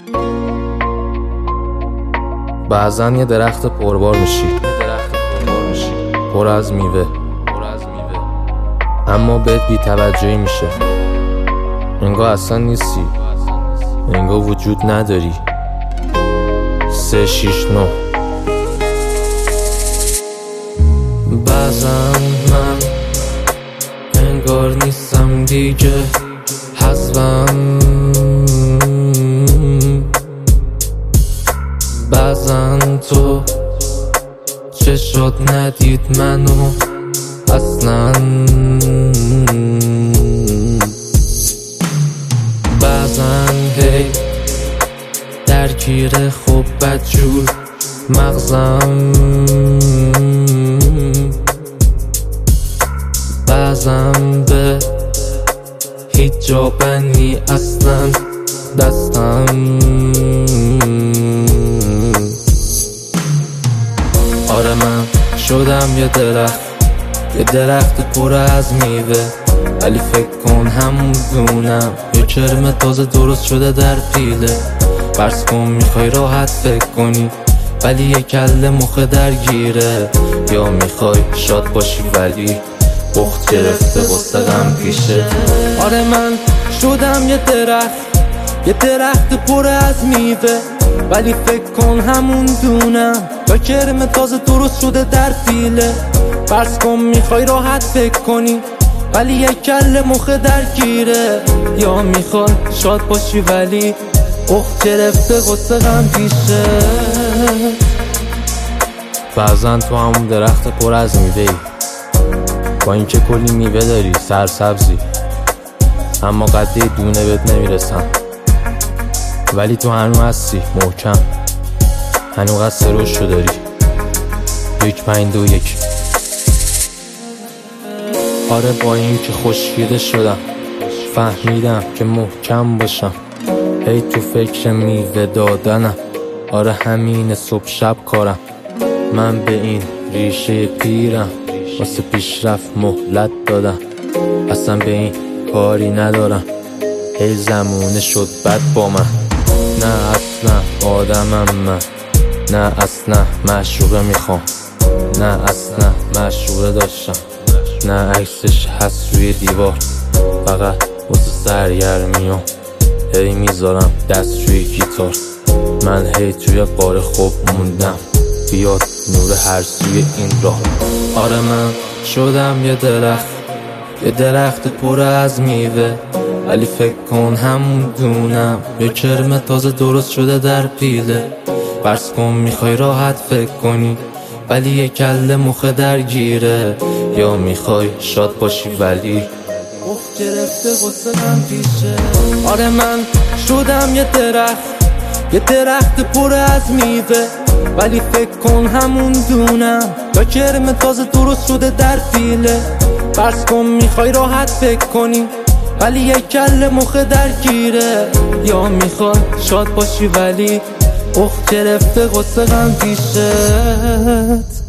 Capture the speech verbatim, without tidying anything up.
بعضن یه درخت پربار میشی، پر از میوه، اما بهت بی توجهی میشه. انگار اصلا نیستی، انگار وجود نداری. سه شیش نو. بعضن من انگار نیستم دیگه، حذفم. بعضن تو چشات ندید منو اصلا. بعضن هی درگیر خوب بدجور مغزم. بعضن به هیچ جا بندی اصلا دستم. آره من شدم یه درخت، یه درخت پر از میوه، ولی فکر کن همون دونم یه کرم تازه درست شده در پیله. فرض کن میخوای راحت فکر کنی ولی یه کله مخ درگیره، یا میخوای شاد باشی ولی بخت گرفته واسه غم پیشه. آره من شدم یه درخت، یه درخت پر از میوه، ولی فکر کن همون دونم با کرم تازه درست شده در پیله. فرض کن میخوای راحت فکر کنی ولی یک کله مخ درگیره، یا میخوای شاد باشی ولی اخت گرفته غصه غم پیشه. بعضن تو همون درخت پر از میوه ای، با اینکه کلی میوه داری سرسبزی، اما قده دونه بهت نمیرسن، ولی تو هنو هستی محکم، هنو قصد روشو داری. یک پنج دو یک. آره با این که خوشگیده شدم، فهمیدم که محکم باشم، هی تو فکر میوه دادنم. آره همین صبح شب کارم، من به این ریشه پیرم، واسه پیشرفت مهلت دادم، اصلا به این کاری ندارم. هی زمونه شد بد با من، نه اصلا آدمم من، نه اصلا مشروبه میخوام، نه اصلا مشروبه داشتم، نه عکسش هست روی دیوار، فقط واسه سرگرمیام هی میذارم دست روی گیتار. من هی توی قاره خوب موندم، بیاد نور هر سوی این راه. آره من شدم یه درخت، یه درخت پر از میوه، ولی فکر کن همون دونم یه کرم تازه درست شده در پیله. فرض کن میخوای راحت فکر کنی ولی یه کله مخ درگیره، یا میخوای شاد باشی ولی اخت گرفته غصه غم پیشه. آره من شدم یه درخت، یه درخت پر از میوه، ولی فکر کن همون دونم یا کرم تازه درست شده در پیله. فرض کن میخوای راحت فکر کنی ولی یه کله مخ درگیره، یا میخوای شاد باشی ولی اخت گرفته غصه غم پیشت.